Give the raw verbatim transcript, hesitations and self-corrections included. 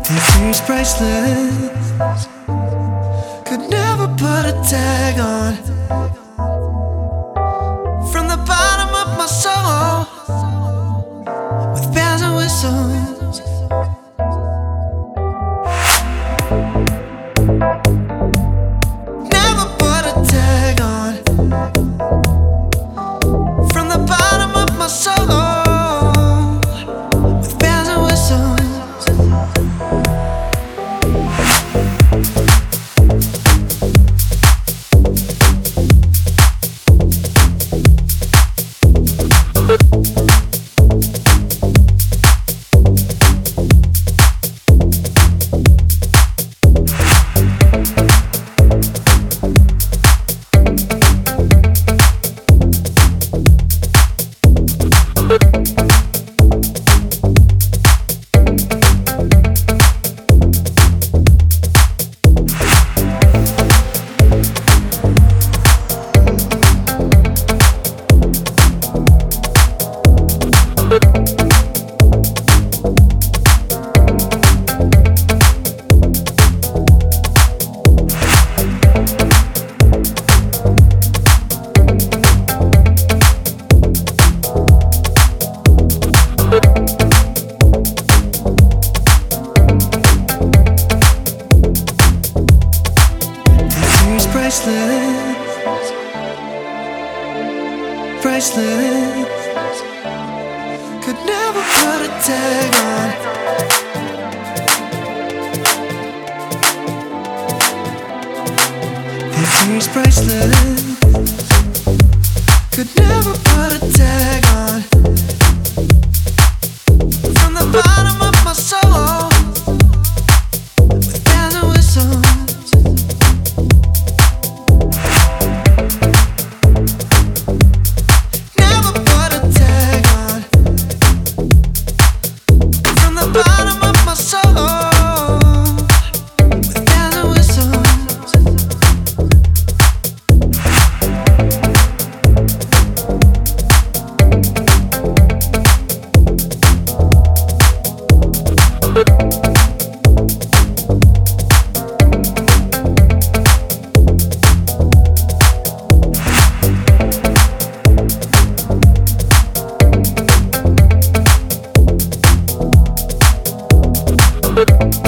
This year's priceless. Could never put a tag on. From the bottom of my soul, with bells and whistles. Never put a tag on. From the bottom of my soul, with bells and whistles. Priceless, priceless. Could never put a tag on. This year's priceless. Could never put a tag on. From the bottom of my soul, with bells and whistles. We'll be right back.